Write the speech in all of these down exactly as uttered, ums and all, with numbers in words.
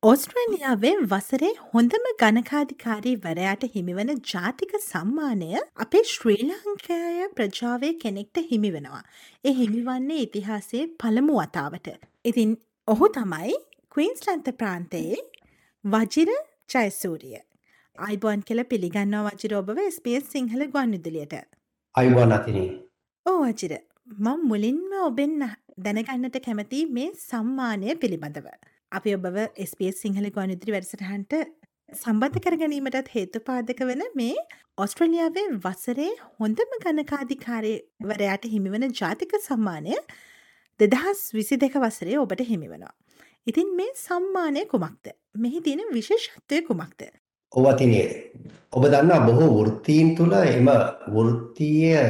ඕස්ට්‍රේලියාවේ වසරේ හොඳම ගණකාධිකාරීවරයාට හිමිවන ජාතික සම්මානය අපේ ශ්‍රී ලාංකේය ප්‍රජාවේ කෙනෙක්ට හිමිවෙනවා. ඒ හිමිවන්නේ ඉතිහාසයේ පළමු වතාවට. ඉතින් ඔහු තමයි ක්වීන්ස්ලන්ත ප්‍රාන්තයේ වජිර ජයසූරිය. අයිබෝන් කියල පිළිගන්නවා වජිර ඔබව එස් බී එස් සිංහල ගුවන්විදුලියට. අයිබෝන් අතිනේ. ඕ වජිර මම මුලින්ම ඔබෙන් දැනගන්නට කැමති මේ සම්මානය පිළිබඳව. අපි ඔබව එස් බී එස් සිංහල ගුවන්විදුලි වැඩසටහනට සම්බන්ධ කර ගැනීමටත් හේතුපාදක වන මේ ඕස්ට්‍රේලියාවේ වසරේ හොඳම ගණකාධිකාරීවරයාට හිමිවන ජාතික සම්මානය දෙදහස් විසිදෙක වසරේ ඔබට හිමිවනවා. ඉතින් මේ සම්මානය කුමක්ද? මෙහි තියෙන විශේෂත්වය කුමක්ද? ඔව් අතිනේ. ඔබ දන්නා බොහෝ වෘත්තීන් තුළ එම වෘත්තීය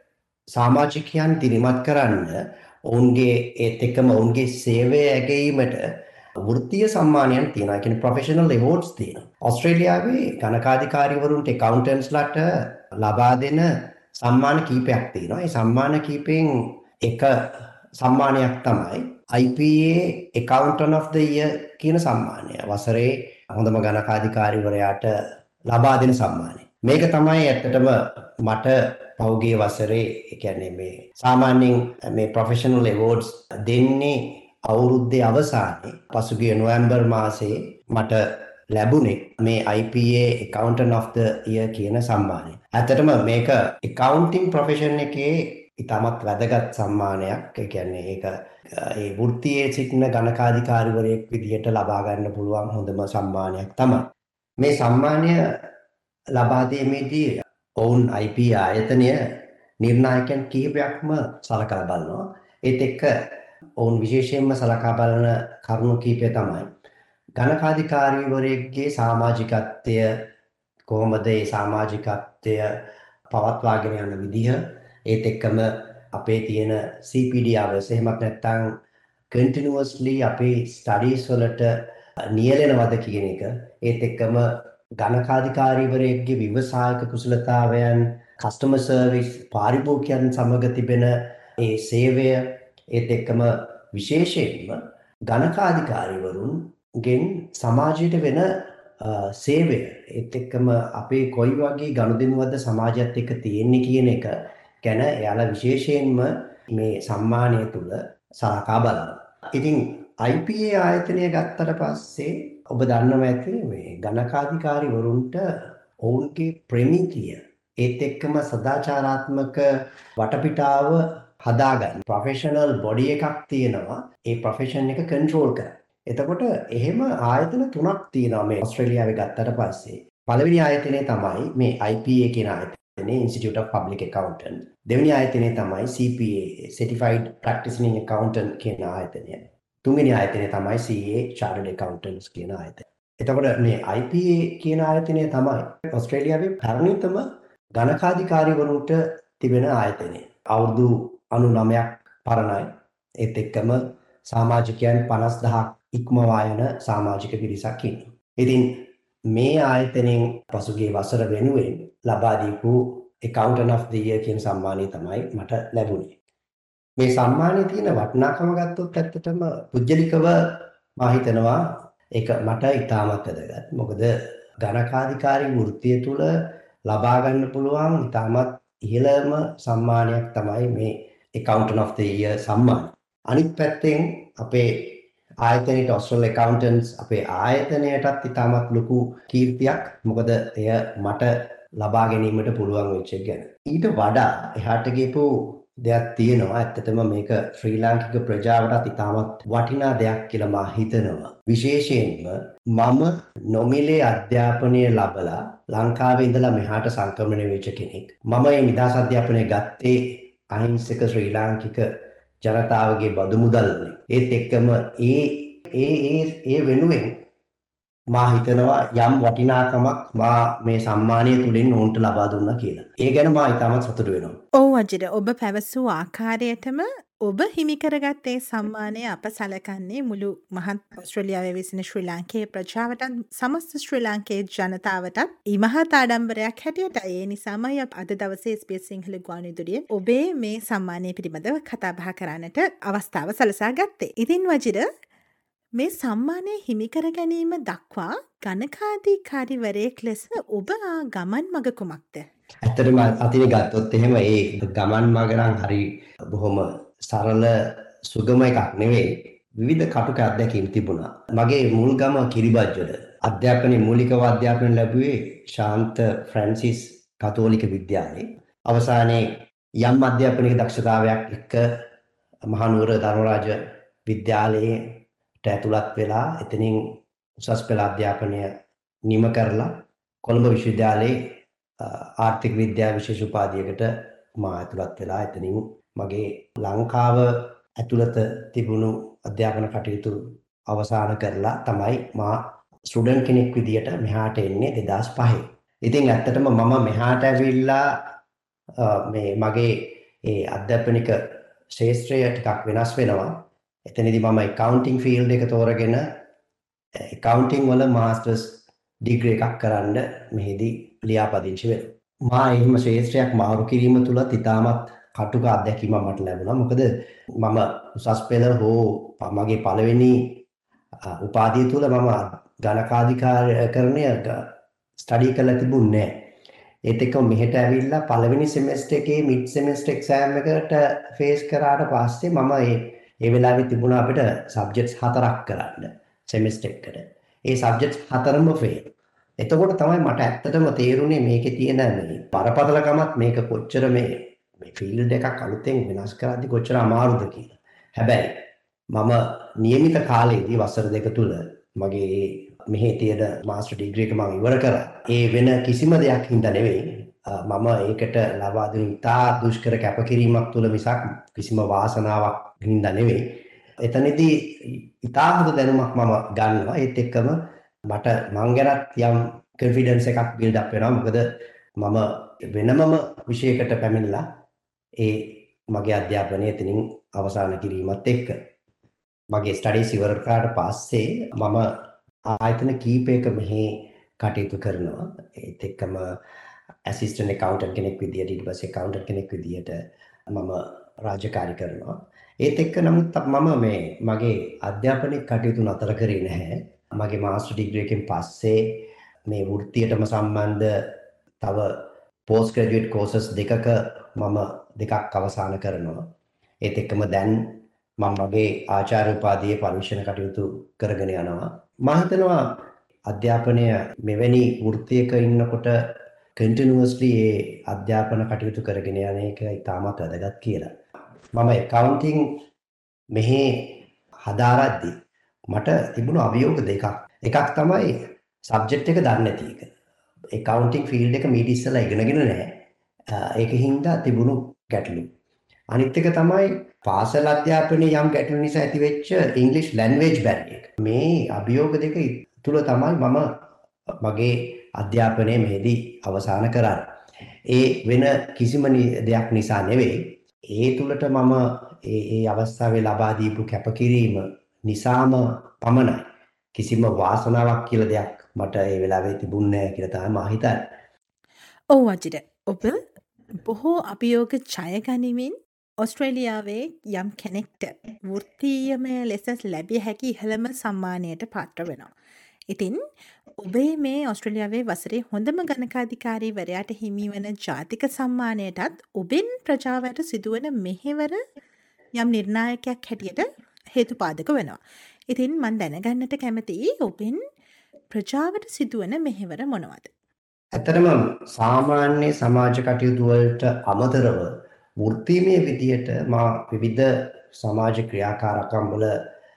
සමාජිකයන් දිරිමත් කරන්න ඔවුන්ගේ ඒත් එක්කම ඔවුන්ගේ සේවය ඇගීමට වෘත්තීය සම්මානයන් තියෙනවා. ඒ කියන්නේ ප්‍රොෆෙෂනල් එවෝඩ්ස් තියෙනවා. ඕස්ට්‍රේලියාවේ ගණකාධිකාරීවරුන්ට accountants-ලාට ලබා දෙන සම්මාන කීපයක් තියෙනවා. ඒ සම්මාන කීපෙන් එක සම්මානයක් තමයි I P A Accountant of the Year කියන සම්මානය. වසරේ හොඳම ගණකාධිකාරීවරයාට ලබා දෙන සම්මානය. මේක තමයි ඇත්තටම මට පෞගේ වසරේ ඒ කියන්නේ මේ සාමාන්‍යයෙන් මේ ප්‍රොෆෙෂනල් එවෝඩ්ස් දෙන්නේ අවුරුද්දේ අවසානයේ පසුගිය නොවැම්බර් මාසයේ මට ලැබුණේ මේ I P A Accountant of the Year කියන සම්මානය. ඇත්තටම මේක accounting profession එකේ ඉතාමත් වැදගත් සම්මානයක්. ඒ කියන්නේ ඒක ඒ වෘත්තියේ සිටින ගණකාධිකාරීවරයෙක් විදිහට ලබා ගන්න පුළුවන් හොඳම සම්මානයක් තමයි. මේ සම්මානය ලබා දීමේදී ඔවුන් I P A ආයතනය නිර්ණායකයන් කිහිපයක්ම සලකලා බලනවා. ඒත් එක්ක ඔවුන් විශේෂයෙන්ම සලකා බලන කරුණු කිහිපය තමයි ගණකාධිකාරීවරයෙක්ගේ සමාජිකත්වය කොහොමද ඒ සමාජිකත්වය පවත්වාගෙන යන විදිහ, ඒත් එක්කම අපේ තියෙන C P D hours එහෙමත් නැත්නම් continuously අපේ studies වලට නියැලෙනවද කියන එක, ඒත් එක්කම ගණකාධිකාරීවරයෙක්ගේ ව්‍යවසායක කුසලතාවයන්, customer service, පාරිභෝගිකයන් සමග තිබෙන ඒ සේවය, ඒත් එක්කම විශේෂයෙන්ම ගණකාධිකාරීවරුන්ගෙන් සමාජයට වෙන සේවය, ඒත් එක්කම අපේ කොයි වගේ ගනුදෙනුවක්ද සමාජයත් එක්ක තියෙන්නේ කියන එක ගැන එයාලා විශේෂයෙන්ම මේ සම්මානය තුල සලකා බලනවා. ඉතින් I P A ආයතනය ගත්තට පස්සේ ඔබ දන්නවා ඇති මේ ගණකාධිකාරීවරුන්ට ඔවුන්ගේ ප්‍රමිතිය, ඒත් එක්කම සදාචාරාත්මක වටපිටාව හදාගන්න ප්‍රොෆෙෂනල් බොඩි එකක් තියෙනවා ඒ ප්‍රොෆෙෂන් එක කන්ට්‍රෝල් කරන්න. එතකොට එහෙම ආයතන තුනක් තියෙනවා මේ ඕස්ට්‍රේලියාවේ ගත්තට පස්සේ. පළවෙනි ආයතනය තමයි මේ I P A කියන ආයතනය, Institute of Public Accountant. දෙවෙනි ආයතනය තමයි C P A, Certified Practicing Accountant කියන ආයතනය. තුන්වෙනි ආයතනය තමයි C A, Chartered Accountants කියන ආයතනය. එතකොට මේ I P A කියන ආයතනය තමයි ඕස්ට්‍රේලියාවේ පරිණතම ගණකාධිකාරීවරුන්ට තිබෙන ආයතනය. අවුරුදු අනූනවයක් පරණයි. ඒත් එක්කම සමාජිකයන් පනස් දහසක් ඉක්මවා යන සමාජික පිරිසක් ඉන්නවා. ඉතින් මේ ආයතනයෙන් පසුගිය වසර වෙනුවෙන් ලබා දීපු Accountant of the Year කියන සම්මානය තමයි මට ලැබුණේ. මේ සම්මානයේ තියෙන වටිනාකම ගත්තොත් ඇත්තටම පුජ්‍යලිකව මා හිතනවා ඒක මට ඉතාමත් වැදගත්. මොකද ගණකාධිකාරී වෘත්තිය තුල ලබා ගන්න පුළුවන් ඉතාමත් ඉහළම සම්මානයක් තමයි මේ Accountant of the Year සම්මානය. අනිත් පැත්තෙන් අපේ ආයතනයේ Australian Accountants අපේ ආයතනයටත් ඉතාමත් ලොකු කීර්තියක්. මොකද එය මට ලබා ගැනීමට පුළුවන් වෙච්ච එක ගැන. ඊට වඩා එහාට ගියපු දෙයක් තියෙනවා. ඇත්තටම මේක ශ්‍රී ලාංකික ප්‍රජාවටත් ඉතාමත් වටිනා දෙයක් කියලා මා හිතනවා. විශේෂයෙන්ම මම නොමිලේ අධ්‍යාපනය ලබලා ලංකාවේ ඉඳලා මෙහාට සංක්‍රමණය වෙච්ච කෙනෙක්. මම මේ නිදහස් අධ්‍යාපනය ගත්තේ අහිංසක ශ්‍රී ලාංකික ජනතාවගේ බදු මුදල් වලින්. ඒත් එක්කම ඒ ඒ ඒ ඒ වෙනුවෙන් මා හිතනවා යම් වටිනාකමක් මා මේ සම්මානය තුලින් උන්ට ලබා දුන්නා කියලා. ඒ ගැන මා ඉතාමත් සතුටු වෙනවා. ඔව් අජිර, ඔබ පැවසූ ආකාරයටම ඔබ හිමි කරගත් ඒ සම්මානය අප සලකන්නේ මුළු මහත් ඕස්ට්‍රේලියාවේ විසින ශ්‍රී ලාංකේය ප්‍රජාවටත් සමස්ත ශ්‍රී ලාංකේය ජනතාවටත් ඉමහත් ආඩම්බරයක් හැටියට. ඒ නිසාමයි අප අද දවසේ S B S සිංහල ගුවන්විදුලියේ ඔබේ මේ සම්මානය පිළිබඳව කතා බහ කරන්නට අවස්ථාව සලසා ගත්තේ. ඉතින් වජිර, මේ සම්මානය හිමිකර ගැනීම දක්වා ගණකාධිකාරිවරයෙක් ලෙස ඔබ ආ ගමන් මග කුමක්ද? ඇත්තටම අතින් ගත්තොත් එහෙම ඒ ගමන් මග නම් හරි බොහොම සරල සුගම එකක් නෙවෙයි. විවිධ කටුක අත්දැකීම් තිබුණා. මගේ මුල් ගම කිරිබත්ජොඩ. අධ්‍යාපනයේ මූලිකව අධ්‍යාපනය ලැබුවේ ශාන්ත ෆ්‍රැන්සිස් කතෝලික විද්‍යාලයේ. අවසානයේ යම් අධ්‍යාපනික දක්ෂතාවයක් එක්ක මහනුවර ධර්මරාජ විද්‍යාලයට ඇතුළත් වෙලා එතනින් උසස් පෙළ අධ්‍යාපනය නිම කරලා කොළඹ විශ්වවිද්‍යාලයේ ආර්ථික විද්‍යාව විශේෂ උපාධියකට මා ඇතුළත් වෙලා එතනින් මගේ ලංකාව ඇතුළත තිබුණු අධ්‍යාපන කටයුතු අවසන් කරලා තමයි මා ස්ටුඩන්ට් කෙනෙක් විදියට මෙහාට එන්නේ දෙදාස් පහේ. ඉතින් ඇත්තටම මම මෙහාට ඇවිල්ලා මේ මගේ ඒ අධ්‍යාපනික ශාස්ත්‍රය ටිකක් වෙනස් වෙනවා. එතනදී මම accounting field එක තෝරගෙන accounting වල masters degree එකක් කරන්න මෙහිදී ලියාපදිංචි වෙනවා. මා එහෙම ශාස්ත්‍රයක් මාරු කිරීම තුල ඉතාමත් කටුක අත්දැකීමක් මට ලැබුණා. මොකද මම උසස් පෙළ හෝ මගේ පළවෙනි උපාධිය තුල මම ගණකාධිකාරණය ස්ටඩි කරලා තිබුණේ නැහැ. ඒත් එක්කම මෙහෙට ඇවිල්ලා පළවෙනි සෙමෙස්ටර් එකේ මිඩ් සෙමෙස්ටර් එක්සෑම් එකට ෆේස් කරාට පස්සේ මම ඒ ඒ වෙලාවේ තිබුණා අපිට සබ්ජෙක්ට්ස් හතරක් කරන්න සෙමෙස්ටර් එකකට. ඒ සබ්ජෙක්ට්ස් හතරම ෆේල්. එතකොට තමයි මට ඇත්තටම තේරුනේ මේකේ තියෙන මේ බරපතලකමත් මේක කොච්චර මේ මේ ෆීල්ඩ් එකක් අලුතෙන් වෙනස් කරද්දි කොච්චර අමාරුද කියලා. හැබැයි මම નિયમિત කාලේදී වසර දෙක තුල මගේ මෙහි තියෙන මාස්ටර් ඩිග්‍රී එක මම ඉවර කරා. ඒ වෙන කිසිම දෙයක් හින්දා නෙවෙයි. මම ඒකට ලබා දුන්නු ඉතා දුෂ්කර කැපකිරීමක් තුල මිසක් කිසිම වාසනාවක් හින්දා නෙවෙයි. එතනදී ඉතා හොඳ දැනුමක් මම ගන්නවා. ඒත් එක්කම මට මං ගැනත් යම් කොන්ෆිඩන්ස් එකක් බිල්ඩ් අප් වෙනවා. මොකද මම වෙනමම විෂයකට පැමිණලා ඒ මගේ අධ්‍යාපනය එතනින් අවසන් කිරීමත් එක්ක මගේ ස්ටඩීස් ඉවර කරාට පස්සේ මම ආයතන කීපයක මෙහි කටයුතු කරනවා. ඒත් එක්කම ඇසිස්ටන්ට් ඇකවුන්ටන්ට් කෙනෙක් විදියට ඊට පස්සේ ඇකවුන්ටන්ට් කෙනෙක් විදියට මම රාජකාරී කරනවා. ඒත් එක්ක නමුත් මම මේ මගේ අධ්‍යාපනික කටයුතු නතර කරේ නැහැ. මගේ මාස්ටර් ඩිග්‍රී එකෙන් පස්සේ මේ වෘත්තියටම සම්බන්ධ තව පෝස්ට් ග්‍රැජුවේට් කෝසස් දෙකක මම දෙකක් අවසන් කරනවා. ඒත් එක්කම දැන් මම මගේ ආචාර්ය උපාධියේ පරිශන කටයුතු කරගෙන යනවා. මම හිතනවා අධ්‍යාපනය මෙවැනි වෘත්තියක ඉන්නකොට කන්ටිනියස්ලි ඒ අධ්‍යාපන කටයුතු කරගෙන යන එක ඉතාමත් වැදගත් කියලා. මම accounting මෙහි හදාරද්දී මට තිබුණු අභියෝග දෙකක්. එකක් තමයි සබ්ජෙක්ට් එක දන්නේ නැති එක. accounting field එක මීට ඉස්සෙල්ලා ඉගෙනගෙන නැහැ. ඒකින් හින්දා තිබුණු ගැටලු. අනිත් එක තමයි පාසල් අධ්‍යාපනයේ යම් ගැටලු නිසා ඇතිවෙච්ච English language barrier එක. මේ අභියෝග දෙක තුල තමයි මම මගේ අධ්‍යාපනයේ මෙහිදී අවසන් කරන්නේ. ඒ වෙන කිසිම දෙයක් නිසා නෙවෙයි. ඒ තුලට මම ඒ ඒ අවස්ථාවේ ලබා දීපු කැපකිරීම නිසාම පමණයි. කිසිම වාසනාවක් කියලා දෙයක් මට ඒ වෙලාවේ තිබුණේ නැහැ කියලා තමයි මම හිතන්නේ. ඔව් අජිත. ඔබ බොහෝ අභියෝග ජය ගනිමින් ඔස්ට්‍රේලියාවේ යම් කෙනෙක්ට වෘත්තීයමය ලෙස ලැබිය හැකි ඉහළම සම්මානයට පාත්‍ර වෙනවා. ඉතින් ඔබේ මේ ඔස්ට්‍රේලියාවේ වසරේ හොඳම ගණකාධිකාරීවරයාට හිමිවන ජාතික සම්මානයටත් ඔබෙන් ප්‍රජාවට සිදුවන මෙහෙවර යම් නිර්ණායකයක් හැටියට හේතුපාදක වෙනවා. ඉතින් මන් දැනගන්නට කැමතියි ඔබෙන් ප්‍රජාවට සිදුවන මෙහෙවර මොනවද? ඇත්තටම සාමාන්‍ය සමාජ කටයුතු වලට අමතරව වෘත්තීමය විදියට මා විවිධ සමාජ ක්‍රියාකාරකම් වල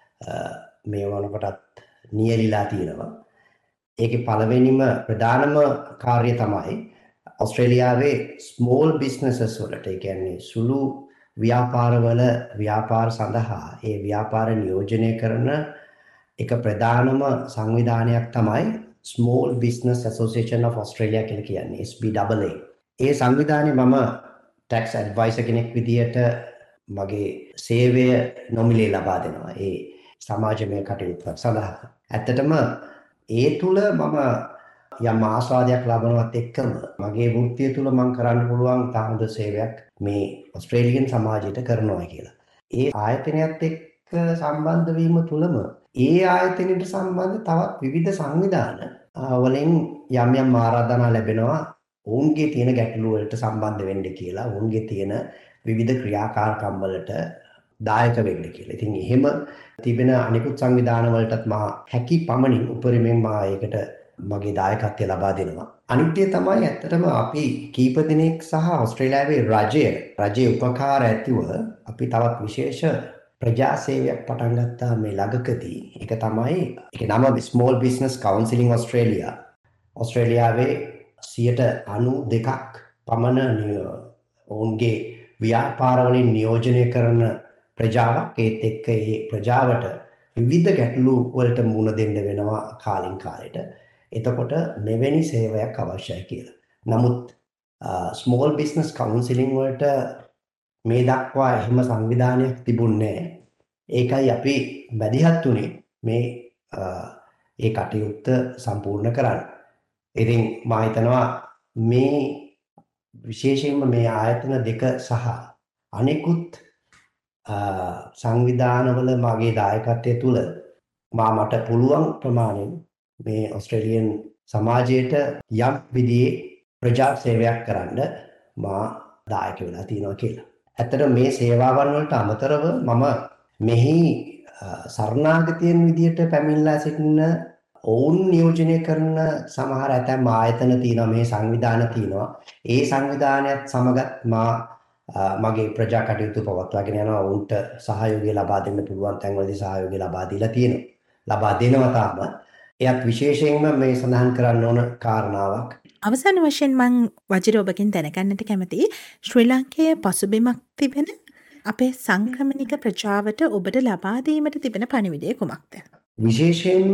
මේ වනකොටත් නියැලිලා තියෙනවා. ඒකේ පළවෙනිම ප්‍රධානම කාර්යය තමයි ඔස්ට්‍රේලියාවේ ස්මෝල් බිස්නසස් වලට, ඒ කියන්නේ සුළු ව්‍යාපාරවල ව්‍යාපාර සඳහා ඒ ව්‍යාපාර නියෝජනය කරන එක ප්‍රධානම සංවිධානයක් තමයි Small Business Association of Australia කියලා කියන්නේ S B A A. ඒ සංවිධානයේ මම tax advisor කෙනෙක් විදියට මගේ සේවය නොමිලේ ලබා දෙනවා ඒ සමාජමය කටයුතු සඳහා. ඇත්තටම ඒ තුල මම යම් ආස්වාදයක් ලබනවත් එක්කම මගේ වෘත්තිය තුල මම කරන්න පුළුවන් තාමද සේවයක් මේ ඔස්ට්‍රේලියන් සමාජයට කරනවා කියලා. ඒ ආයතනයත් එක්ක සම්බන්ධ වීම තුළම ඒ ආයතනයට සම්බන්ධ තවත් විවිධ සංවිධාන වලින් යම් යම් ආරාධනා ලැබෙනවා ඔවුන්ගේ තියෙන ගැටලු වලට සම්බන්ධ වෙන්න කියලා ඔවුන්ගේ තියෙන විවිධ ක්‍රියාකාරකම් වලට දායක වෙන්න කියලා. ඉතින් එහෙම තිබෙන අනිකුත් සංවිධාන වලටත් මා හැකි පමණින් උපරිමයෙන් මා ඒකට මගේ දායකත්වය ලබා දෙනවා. අනිත් දේ තමයි ඇත්තටම අපි කීප දිනක් සහ ඕස්ට්‍රේලියාවේ රජය රජයේ උපකාර ඇතිව අපි තවත් විශේෂ ප්‍රජා සේවයක් පටන් ගත්තා මේ ළඟකදී. ඒක තමයි ඒක නම Small Business Counselling Australia. ඕස්ට්‍රේලියාවේ සියයට අනූදෙකක් පමණ ඔවුන්ගේ ව්‍යාපාරවලින් නියෝජනය කරන ප්‍රජාවක් ඒත් එක්ක ඒ ප්‍රජාවට විවිධ ගැටලු වලට මුහුණ දෙන්න වෙනවා කාලින් කාලෙට. එතකොට මෙවැනි සේවයක් අවශ්‍යයි කියලා. නමුත් ස්මෝල් බිස්නස් කවුන්සිලින් වලට මේ දක්වා එහෙම සංවිධානයක් තිබුණේ නැහැ. ඒකයි අපි බැදිහත් උනේ මේ ඒ කටයුත්ත සම්පූර්ණ කරන්න. ඉතින් මා හිතනවා මේ විශේෂයෙන්ම මේ ආයතන දෙක සහ අනෙකුත් සංවිධානවල මගේ දායකත්වය තුළ මා මට පුළුවන් ප්‍රමාණයෙන් මේ ඕස්ට්‍රේලියන් සමාජයට යම් විදිහේ ප්‍රජා සේවයක් කරන්න මා දායක වෙලා තියෙනවා කියලා. ඇත්තට මේ සේවාවන් වලට අමතරව මම මෙහි සරණාගතයන් විදිහට පැමිණලා සිටින ඔවුන් නියෝජනය කරන සමහර ඇතැම් ආයතන තියෙනවා මේ සංවිධාන තියෙනවා. ඒ සංවිධානයත් සමගත් මා මගේ ප්‍රජා කටයුතු පවත්වාගෙන යනවා. ඔවුන්ට සහයෝගය ලබා දෙන්න පුළුවන් තැන්වලදී සහයෝගය ලබා දීලා තියෙනවා. ලබා දෙනවා තාම. එයත් විශේෂයෙන්ම මේ සඳහන් කරන්න ඕන කාරණාවක්. අවසාන වශයෙන් මං වජිර ඔබකින් දැනගන්නට කැමතියි ශ්‍රී ලංකයේ පසුබිමක් තිබෙන අපේ සංක්‍රමණික ප්‍රජාවට ඔබට ලබා දීමට තිබෙන පණිවිඩය කුමක්ද? විශේෂයෙන්ම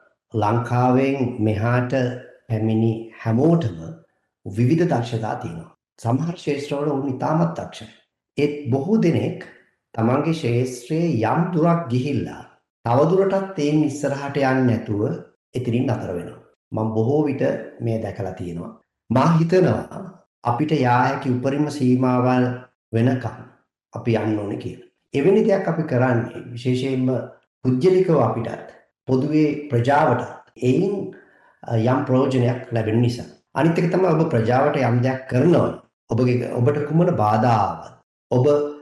ලංකාවෙන් මෙහාට පැමිණි හැමෝටම විවිධ දක්ෂතා තියෙනවා. සමහර ක්ෂේත්‍රවල උන් ඉතාමත් දක්ෂයි. ඒත් බොහෝ දෙනෙක් තමන්ගේ ක්ෂේත්‍රයේ යම් දුරක් ගිහිල්ලා තවදුරටත් තේන් ඉස්සරහට යන්නේ නැතුව එතනින් නතර වෙනවා. මම බොහෝ විට මේ දැකලා තියෙනවා. මා හිතනවා අපිට යා හැකි උපරිම සීමාවල් වෙනකම් අපි යන්න ඕනේ කියලා. එවැනි දෙයක් අපි කරන්නේ විශේෂයෙන්ම පුද්ගලිකව අපිටත් පොදුවේ ප්‍රජාවට එයින් යම් ප්‍රයෝජනයක් ලැබෙන නිසා. අනිත් එක තමයි ඔබ ප්‍රජාවට යම් දෙයක් කරනවා. ඔබගේ ඔබට කුමන බාධාවක් ඔබ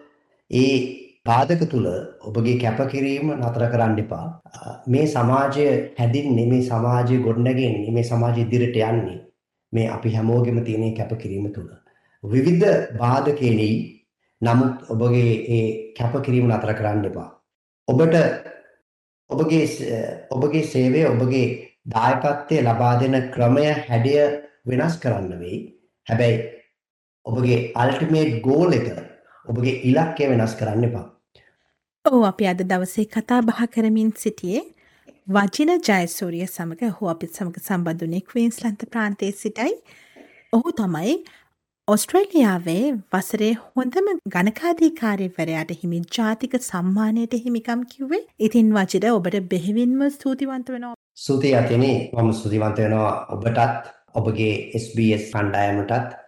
ඒ බාධක තුල ඔබගේ කැපකිරීම නතර කරන්න එපා. මේ සමාජය හැදින්නේ මේ සමාජය ගොඩනැගෙන්නේ මේ සමාජය ඉදිරියට යන්නේ මේ අපි හැමෝගෙම තියෙන කැපකිරීම තුල. විවිධ බාධකෙලි නමුත් ඔබගේ ඒ කැපකිරීම නතර කරන්න එපා. ඔබට ඔබගේ ඔබගේ සේවය ඔබගේ දායකත්වය ලබා දෙන ක්‍රමය හැඩය වෙනස් කරන්න වෙයි. හැබැයි ඔබගේ අල්ටිමේට් ගෝල් එක ඔබගේ ඉලක්කය වෙනස් කරන්න එපා. ඔව් අපි අද දවසේ කතා බහ කරමින් සිටියේ වජින ජයසූරිය සමග. ඔහු අපිත් සමග සම්බන්ධ වුණේ ක්වීන්ස්ලන්ත ප්‍රාන්තයේ සිටයි. ඔහු තමයි ඔස්ට්‍රේලියාවේ වසරේ හොඳම ගණකාධිකාරීවරයාට හිමි ජාතික සම්මානයට හිමිකම් කිව්වේ. ඉතින් වජිර ඔබට බෙහෙවින්ම ස්තුතිවන්ත වෙනවා. ස්තුතියි අතිනේ. මම ස්තුතිවන්ත වෙනවා ඔබටත් ඔබගේ එස් බී එස් කණ්ඩායමටත්